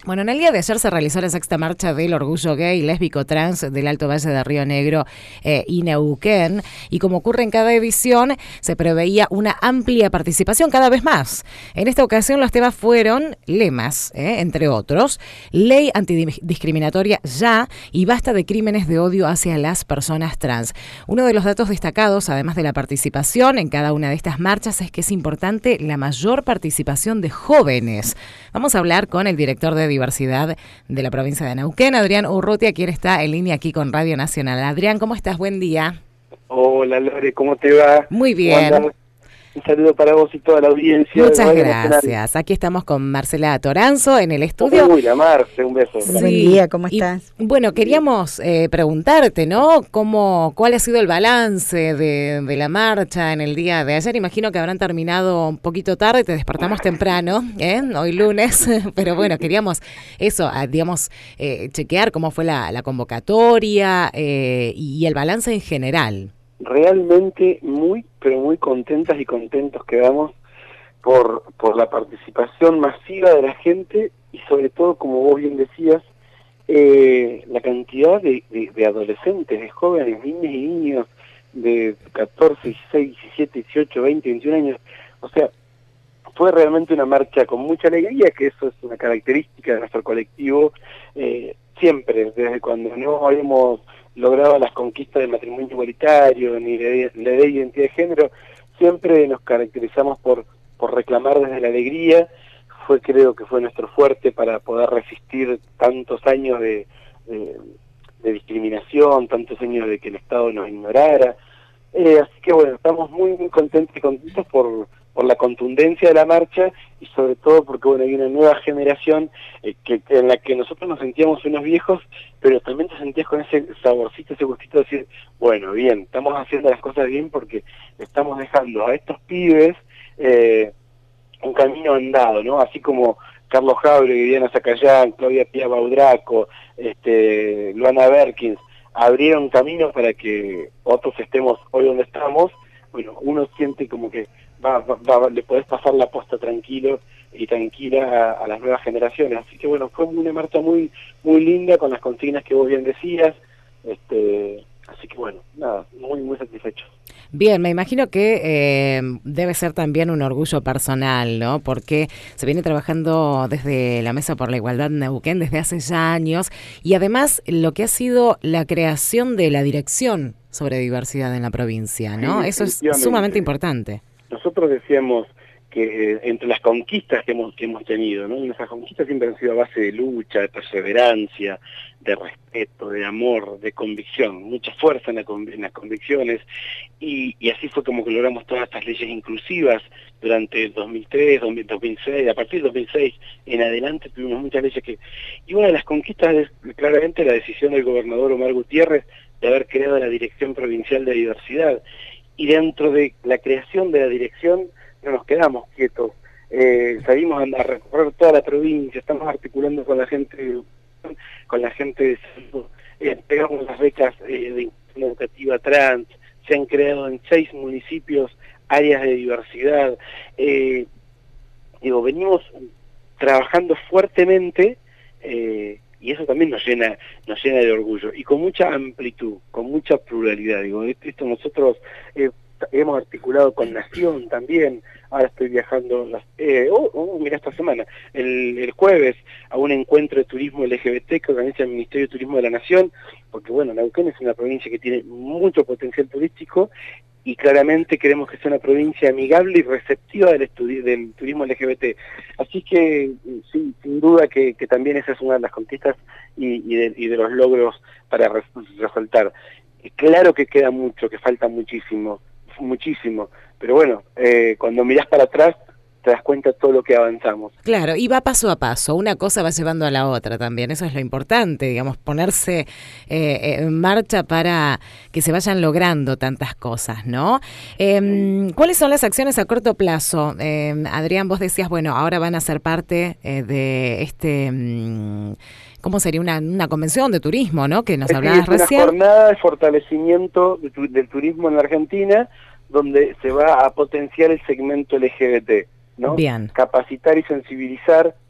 Bueno, en el día de ayer se realizó la sexta marcha del orgullo gay, lésbico, trans del Alto Valle de Río Negro y Neuquén. Y como ocurre en cada edición, se preveía una amplia participación cada vez más. En esta ocasión los temas fueron lemas, entre otros, ley antidiscriminatoria ya y basta de crímenes de odio hacia las personas trans. Uno de los datos destacados, además de la participación en cada una de estas marchas, es que es importante la mayor participación de jóvenes. Vamos a hablar con el director de diversidad de la provincia de Neuquén, Adrián Urrutia, quien está en línea aquí con Radio Nacional. Adrián, ¿cómo estás? Buen día. Hola Lore, ¿cómo te va? Muy bien. Un saludo para vos y toda la audiencia. Muchas gracias. Aquí estamos con Marcela Toranzo en el estudio. Uy, la Marce, un beso. Sí. Buen día, ¿cómo estás? Y, bueno, queríamos preguntarte, ¿no? ¿Cuál ha sido el balance de la marcha en el día de ayer? Imagino que habrán terminado un poquito tarde, te despertamos temprano, hoy lunes, pero bueno, queríamos eso, digamos, chequear cómo fue la convocatoria y el balance en general. Realmente muy, pero muy contentas y contentos quedamos por la participación masiva de la gente y sobre todo, como vos bien decías, la cantidad de adolescentes, de jóvenes, niñas y niños de 14, 16, 17, 18, 20, 21 años. O sea, fue realmente una marcha con mucha alegría, que eso es una característica de nuestro colectivo, siempre, desde cuando no habíamos logrado las conquistas del matrimonio igualitario, ni la ley de identidad de género, siempre nos caracterizamos por reclamar desde la alegría. Creo que fue nuestro fuerte para poder resistir tantos años de discriminación, tantos años de que el Estado nos ignorara. Así que bueno, estamos muy contentos y contentos por la contundencia de la marcha y sobre todo porque bueno, hay una nueva generación en la que nosotros nos sentíamos unos viejos, pero también te sentías con ese saborcito, ese gustito de decir, bueno, bien, estamos haciendo las cosas bien porque estamos dejando a estos pibes un camino andado, ¿no? Así como Carlos Jauregui, Diana Zacayán, Claudia Pía Baudraco, Luana Berkins, abrieron camino para que otros estemos hoy donde estamos. Bueno, uno siente como que le podés pasar la posta tranquilo y tranquila a las nuevas generaciones. Así que bueno, fue una marcha muy muy linda con las consignas que vos bien decías. Así que bueno, nada, muy muy satisfecho. Bien, me imagino que debe ser también un orgullo personal, ¿no? Porque se viene trabajando desde la Mesa por la Igualdad Neuquén desde hace ya años y además lo que ha sido la creación de la Dirección sobre Diversidad en la provincia, ¿no? Sí, eso es sumamente importante. Nosotros decíamos que entre las conquistas que hemos tenido, ¿no? Nuestras conquistas siempre han sido a base de lucha, de perseverancia, de respeto, de amor, de convicción, mucha fuerza en las convicciones, y así fue como que logramos todas estas leyes inclusivas durante el 2003, 2006, a partir del 2006 en adelante tuvimos muchas leyes y una de las conquistas es claramente la decisión del gobernador Omar Gutiérrez de haber creado la Dirección Provincial de Diversidad, y dentro de la creación de la dirección no nos quedamos quietos, salimos a recorrer toda la provincia, estamos articulando con la gente de salud, pegamos las becas de inclusión educativa trans, se han creado en 6 municipios áreas de diversidad, venimos trabajando fuertemente, y eso también nos llena de orgullo, y con mucha amplitud, con mucha pluralidad. Esto nosotros hemos articulado con Nación también. Ahora estoy viajando, mira, esta semana, el jueves, a un encuentro de turismo LGBT que organiza el Ministerio de Turismo de la Nación, porque bueno, Neuquén es una provincia que tiene mucho potencial turístico, y claramente queremos que sea una provincia amigable y receptiva del turismo LGBT. Así que, sí, sin duda que también esa es una de las conquistas y de los logros para resaltar. Claro que queda mucho, que falta muchísimo, pero bueno, cuando mirás para atrás, te das cuenta de todo lo que avanzamos. Claro, y va paso a paso, una cosa va llevando a la otra también, eso es lo importante, digamos, ponerse en marcha para que se vayan logrando tantas cosas, ¿no? ¿Cuáles son las acciones a corto plazo? Adrián, vos decías, bueno, ahora van a ser parte de ¿cómo sería? Una convención de turismo, ¿no? Que nos hablabas recién. Una jornada de fortalecimiento del turismo en la Argentina, donde se va a potenciar el segmento LGBT, ¿no? Bien. Capacitar y sensibilizar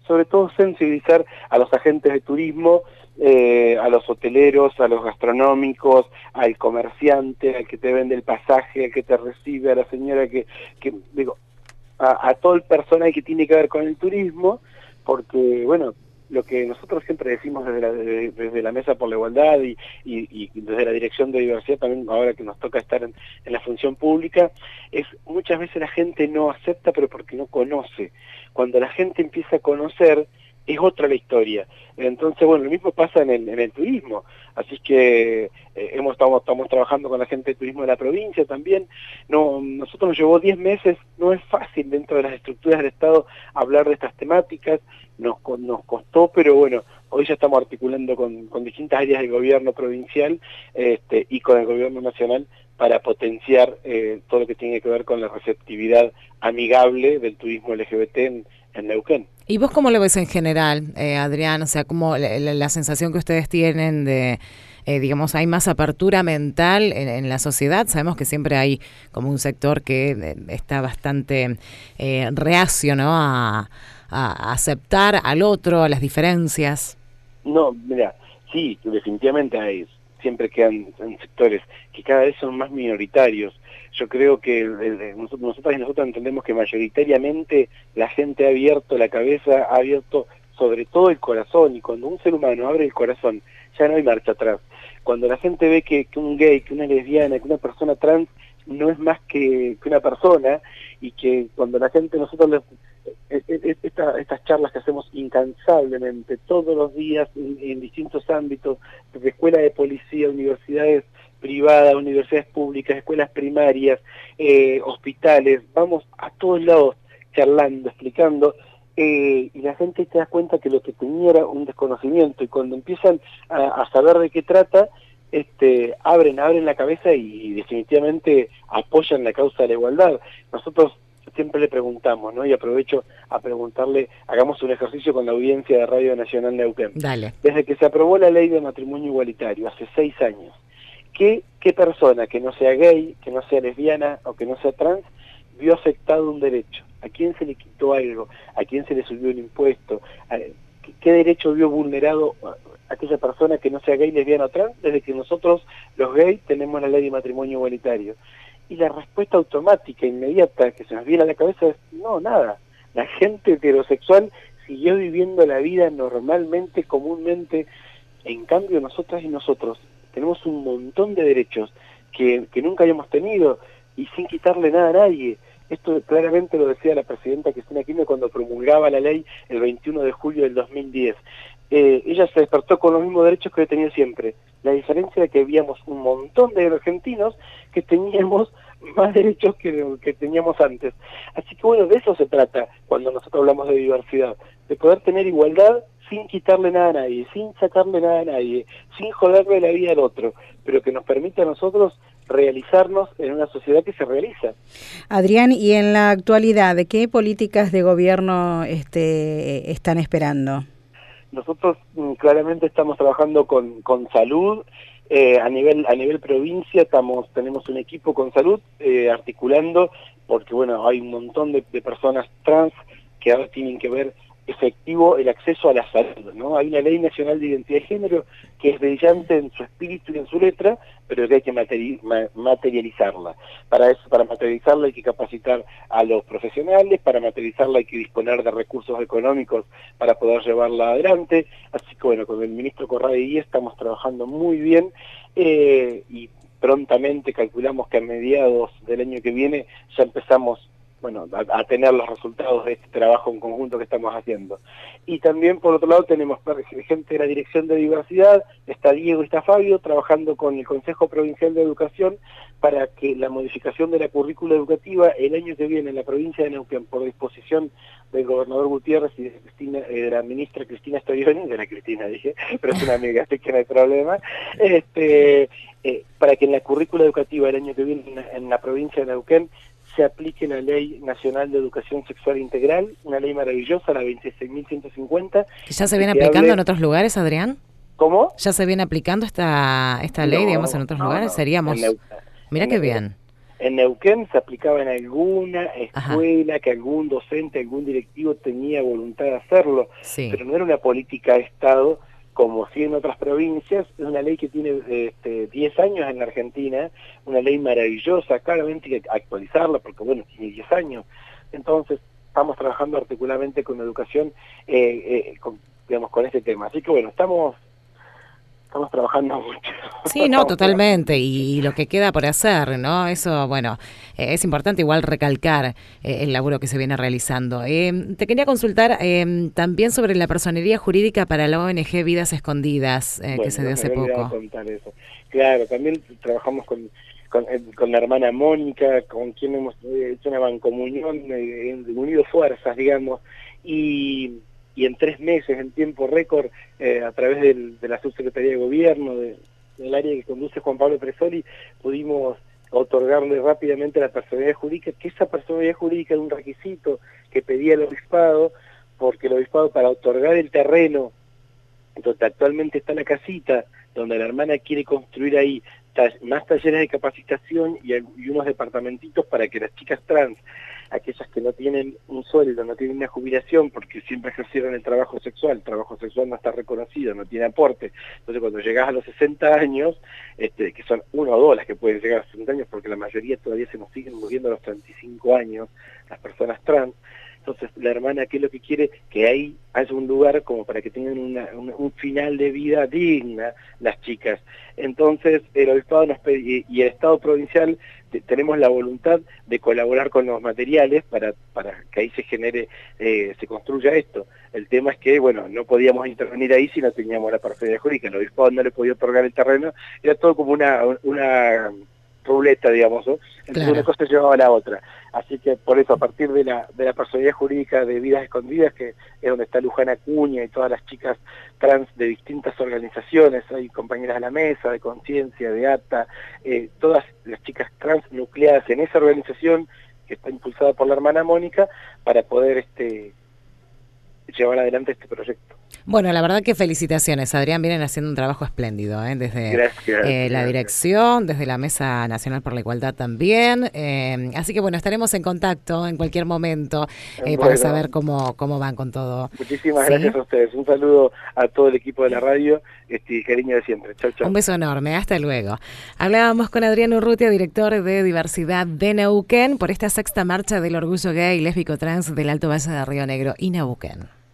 sobre todo sensibilizar a los agentes de turismo, a los hoteleros, a los gastronómicos, al comerciante, al que te vende el pasaje, al que te recibe, a la señora que digo, a todo el personal que tiene que ver con el turismo, porque, bueno, lo que nosotros siempre decimos desde la Mesa por la Igualdad y desde la Dirección de Diversidad, también ahora que nos toca estar en la función pública, es muchas veces la gente no acepta, pero porque no conoce. Cuando la gente empieza a conocer, es otra la historia. Entonces, bueno, lo mismo pasa en el turismo. Así que estamos trabajando con la gente de turismo de la provincia también. Nosotros nos llevó 10 meses, no es fácil dentro de las estructuras del Estado hablar de estas temáticas, nos costó, pero bueno, hoy ya estamos articulando con distintas áreas del gobierno provincial y con el gobierno nacional para potenciar todo lo que tiene que ver con la receptividad amigable del turismo LGBT en Neuquén. ¿Y vos cómo lo ves en general, Adrián? O sea, como la sensación que ustedes tienen de, digamos, hay más apertura mental en la sociedad. Sabemos que siempre hay como un sector que está bastante reacio, ¿no? A aceptar al otro, a las diferencias. No, mira, sí, definitivamente hay, siempre quedan en sectores que cada vez son más minoritarios. Yo creo que nosotros entendemos que mayoritariamente la gente ha abierto la cabeza, ha abierto sobre todo el corazón, y cuando un ser humano abre el corazón, ya no hay marcha atrás. Cuando la gente ve que un gay, que una lesbiana, que una persona trans no es más que una persona, y que cuando la gente, nosotros estas charlas que hacemos incansablemente todos los días en distintos ámbitos, desde escuela de policía, universidades privadas, universidades públicas, escuelas primarias, hospitales, vamos a todos lados charlando, explicando, y la gente se da cuenta que lo que tenía era un desconocimiento, y cuando empiezan a saber de qué trata, abren la cabeza y definitivamente apoyan la causa de la igualdad. Nosotros siempre le preguntamos, ¿no? Y aprovecho a preguntarle, hagamos un ejercicio con la audiencia de Radio Nacional Neuquén. Dale. Desde que se aprobó la ley de matrimonio igualitario, hace 6 años, ¿qué persona que no sea gay, que no sea lesbiana o que no sea trans vio afectado un derecho? ¿A quién se le quitó algo? ¿A quién se le subió un impuesto? ¿Qué derecho vio vulnerado aquella persona que no sea gay, lesbiana o trans? Desde que nosotros, los gays, tenemos la ley de matrimonio igualitario. Y la respuesta automática, inmediata, que se nos viene a la cabeza es, no, nada. La gente heterosexual siguió viviendo la vida normalmente, comúnmente. En cambio, nosotras y nosotros tenemos un montón de derechos que nunca habíamos tenido, y sin quitarle nada a nadie. Esto claramente lo decía la presidenta Cristina Kirchner cuando promulgaba la ley el 21 de julio del 2010. Ella se despertó con los mismos derechos que tenía siempre. La diferencia es que habíamos un montón de argentinos que teníamos más derechos que teníamos antes. Así que bueno, de eso se trata cuando nosotros hablamos de diversidad, de poder tener igualdad sin quitarle nada a nadie, sin sacarle nada a nadie, sin joderle la vida al otro, pero que nos permite a nosotros realizarnos en una sociedad que se realiza. Adrián, y en la actualidad, ¿de qué políticas de gobierno están esperando? Nosotros claramente estamos trabajando con salud, a nivel provincia tenemos un equipo con salud articulando, porque bueno, hay un montón de personas trans que ahora tienen que ver efectivo el acceso a la salud, ¿no? Hay una ley nacional de identidad de género que es brillante en su espíritu y en su letra, pero que hay que materializarla. Para materializarla hay que capacitar a los profesionales, para materializarla hay que disponer de recursos económicos para poder llevarla adelante. Así que bueno, con el ministro Corradi estamos trabajando muy bien, y prontamente calculamos que a mediados del año que viene ya empezamos a tener los resultados de este trabajo en conjunto que estamos haciendo. Y también, por otro lado, tenemos gente de la Dirección de Diversidad, está Diego y está Fabio, trabajando con el Consejo Provincial de Educación para que la modificación de la currícula educativa el año que viene en la provincia de Neuquén, por disposición del gobernador Gutiérrez y de la ministra Cristina Storioni, pero es una amiga, así que no hay problema, para que en la currícula educativa el año que viene en la provincia de Neuquén se aplique la Ley Nacional de Educación Sexual Integral, una ley maravillosa, la 26.150. ¿Ya se viene aplicando en otros lugares, Adrián? ¿Cómo? ¿Ya se viene aplicando esta ley, digamos, en otros lugares? Seríamos... Mira qué bien. En Neuquén se aplicaba en alguna escuela, que algún docente, algún directivo tenía voluntad de hacerlo, Sí. pero no era una política de Estado como sí en otras provincias. Es una ley que tiene 10 años en la Argentina, una ley maravillosa, claramente hay que actualizarla porque, bueno, tiene 10 años. Entonces, estamos trabajando articuladamente con educación, con este tema. Así que, bueno, estamos trabajando mucho. Sí, no, totalmente, y lo que queda por hacer, ¿no? Eso, bueno, es importante igual recalcar el laburo que se viene realizando. Te quería consultar también sobre la personería jurídica para la ONG Vidas Escondidas, que se dio hace poco. Contar eso. Claro, también trabajamos con la hermana Mónica, con quien hemos hecho una mancomunión, unido fuerzas, digamos, y en 3 meses, en tiempo récord, a través de la Subsecretaría de Gobierno, del área que conduce Juan Pablo Presoli, pudimos otorgarle rápidamente la personalidad jurídica, que esa personalidad jurídica era un requisito que pedía el obispado, porque el obispado, para otorgar el terreno donde actualmente está la casita, donde la hermana quiere construir ahí más talleres de capacitación y unos departamentitos para que las chicas trans, aquellas que no tienen un sueldo, no tienen una jubilación porque siempre ejercieron el trabajo sexual no está reconocido, no tiene aporte. Entonces cuando llegas a los 60 años, que son 1 o 2 las que pueden llegar a los 60 años, porque la mayoría todavía se nos siguen muriendo a los 35 años, las personas trans. Entonces la hermana, ¿qué es lo que quiere? Que ahí haya un lugar como para que tengan un final de vida digna las chicas. Entonces el obispado y el Estado provincial tenemos la voluntad de colaborar con los materiales para que ahí se genere, se construya esto. El tema es que, bueno, no podíamos intervenir ahí si no teníamos la personalidad jurídica. El obispado no le podía otorgar el terreno, era todo como una ruleta, digamos, ¿no? Entonces claro, una cosa llevaba a la otra. Así que por eso, a partir de la personalidad jurídica de Vidas Escondidas, que es donde está Luján Acuña y todas las chicas trans de distintas organizaciones, hay compañeras de la mesa, de Conciencia, de ATA, todas las chicas trans nucleadas en esa organización que está impulsada por la hermana Mónica, para poder llevar adelante este proyecto. Bueno, la verdad que felicitaciones, Adrián, vienen haciendo un trabajo espléndido, desde la dirección, desde la Mesa Nacional por la Igualdad también, así que bueno, estaremos en contacto en cualquier momento para saber cómo van con todo. Muchísimas gracias a ustedes, un saludo a todo el equipo de la radio, cariño de siempre. Chau, chau. Un beso enorme, hasta luego. Hablábamos con Adrián Urrutia, director de Diversidad de Neuquén, por esta 6ª marcha del orgullo gay, lésbico, trans del Alto Valle de Río Negro y Neuquén.